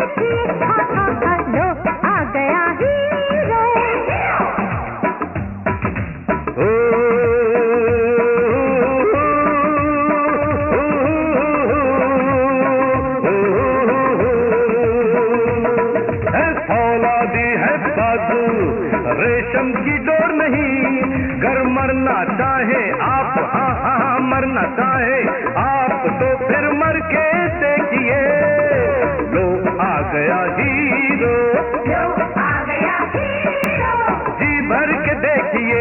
रेशम की डोर नहीं, गर मरना चाहे आप, हाँ हाँ मरना चाहे आप, तो फिर मर के देखिए, लो आ गया हीरो, लो आ गया हीरो, जी भर के देखिए।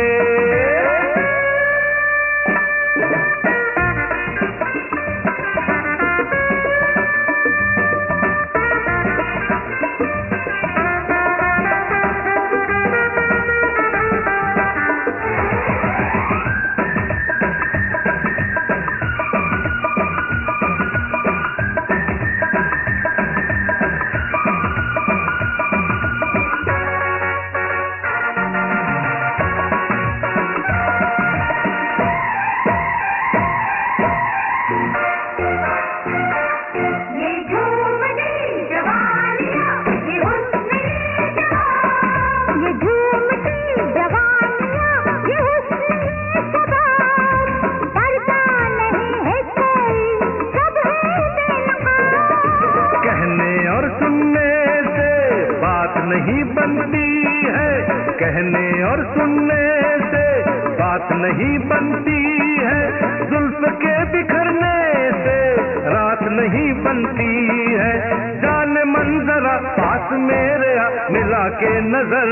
नहीं बनती है, कहने और सुनने से बात नहीं बनती है, जुल्फ के बिखरने से रात नहीं बनती है, जान मंजरा पास मेरे मिला के नजर,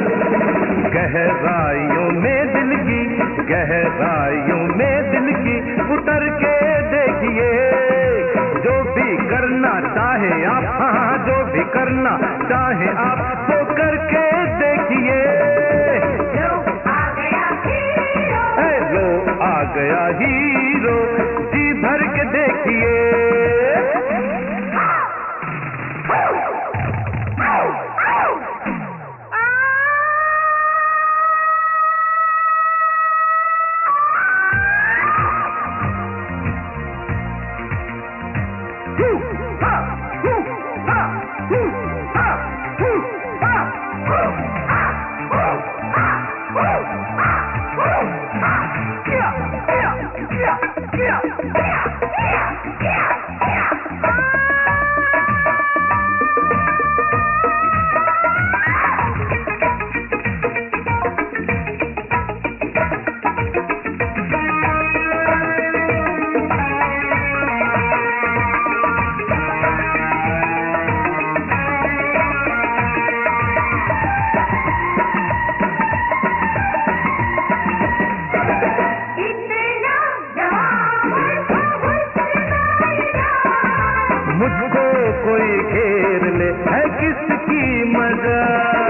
गहराइयों में दिल की, गहराइयों में दिल की उतर के देखिए, जो भी करना चाहे आप, हाँ जो भी करना चाहे आप, तो करके देखिए, लो आ गया हीरो, लो आ गया हीरो, जी भर के देखिए। मुझको कोई घेर ले, है किसकी मजा,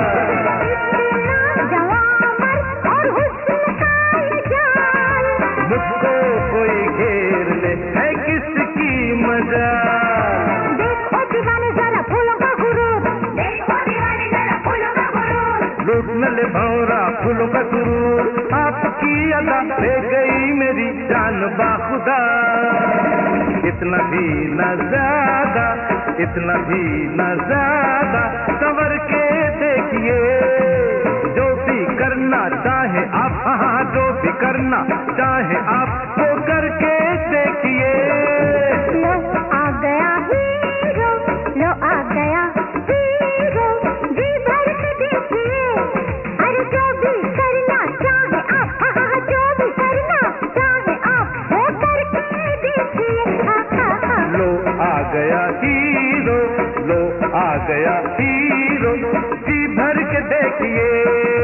मुझको कोई घेर ले, है किसकी मजा, देखो दीवाने जरा फूलों का गुरूर, देखो दीवाने जरा फूलों का गुरूर, लूट न ले भौरा फूलों का गुरूर, आपकी अदा ले गई मेरी जान बाखुदा, इतना भी न ज्यादा, इतना भी न ज्यादा, संवर के देखिए, जो भी करना चाहे आप, हाँ जो भी करना चाहे आप, वो करके देखिए, लो आ गया हीरो, लो आ गया हीरो, जी भर के देखिए, अरे जो भी करना चाहे आप, हाँ जो भी करना चाहे आप, वो करके देखिए, लो आ गया हीरो, लो आ गया हीरो, जी भर के देखिए।